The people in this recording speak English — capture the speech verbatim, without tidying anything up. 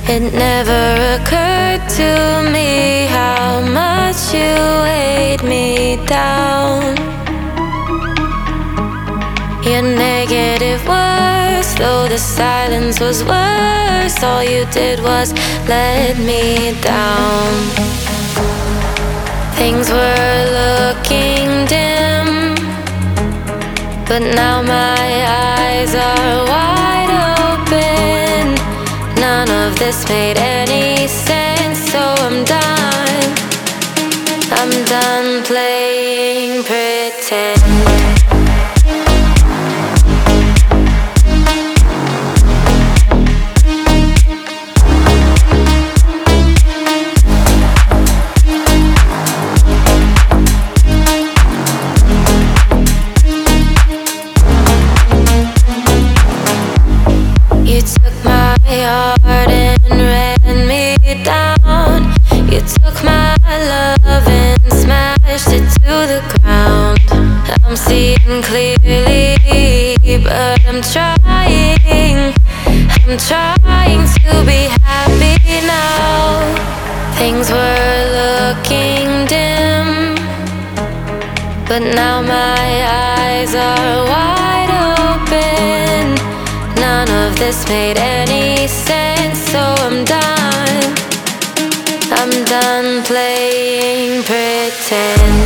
It never occurred to me how much you weighed me down. Your negative words, though the silence was worse, all you did was let me down. Things were looking dim, but now my eyes are wide open. None of this made any sense, so I'm done. I'm done playing pretend. You took my heart and ran me down. You took my love and smashed it to the ground. I'm seeing clearly, but I'm trying. I'm trying to be happy now. Things were looking dim, but now my eyes are wide open. None of this made any sense, so I'm done. I'm done playing pretend.